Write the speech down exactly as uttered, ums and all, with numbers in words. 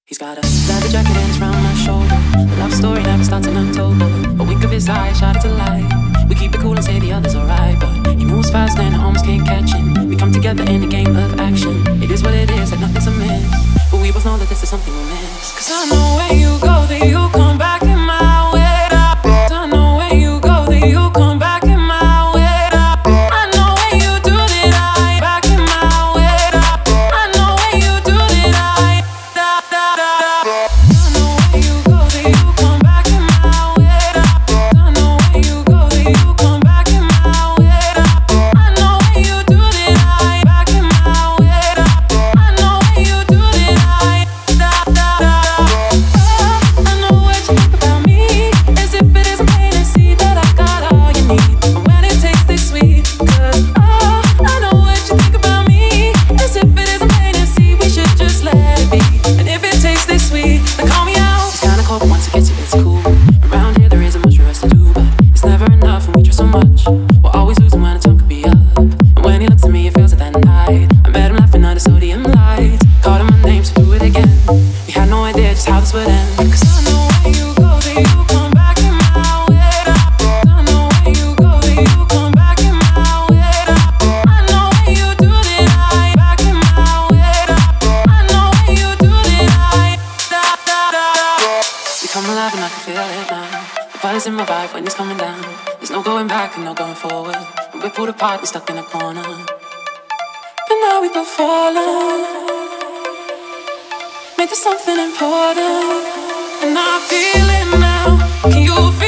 He's got a leather jacket and it's round my shoulder. The love story never starts in October. A wink of his eye, shot it to light. We keep it cool and say the others alright, but he moves fast and I almost can't catch him. We come together in a game of action. It is what it is, like nothing's amiss. But we both know that this is something we'll miss. Cause I know where you go, that you come back in my way. I know where you go, that you come back in my way. I know where you do that I back in my way. I know where you do that I da da da da. I know where you go, that you come back in my way. I know where you go, that you come back in my way. I know where you do that I back in my way. I know where you do that I da da da da. I know what you think about me, as if it isn't plain to see that I got all you need. And when it tastes this sweet, cause oh, I know what you think about me, as if it isn't plain to see, we should just let it be. And if it tastes this sweet, then call me out. It's kinda cold, but once it gets you, it's cool. Around here there isn't much for us to do, but it's never enough and we try so much. We're always losing when a tongue could be up. And when he looks at me, it feels it that night. I met him laughing under sodium lights. Called him my name, so do it again. We had no idea just how this would end. Cause I know where you go, that you come back in my way. I know where you go, that you come back in my way. I know where you do that I back in my way. I know where you do that I da da da da. We come alive and I can feel it now. The buzz in my vibe when it's coming down. There's no going back and no going forward. And we're pulled apart and stuck in a corner. But now we both fallen. Made this something important. And I feel it now. Can you feel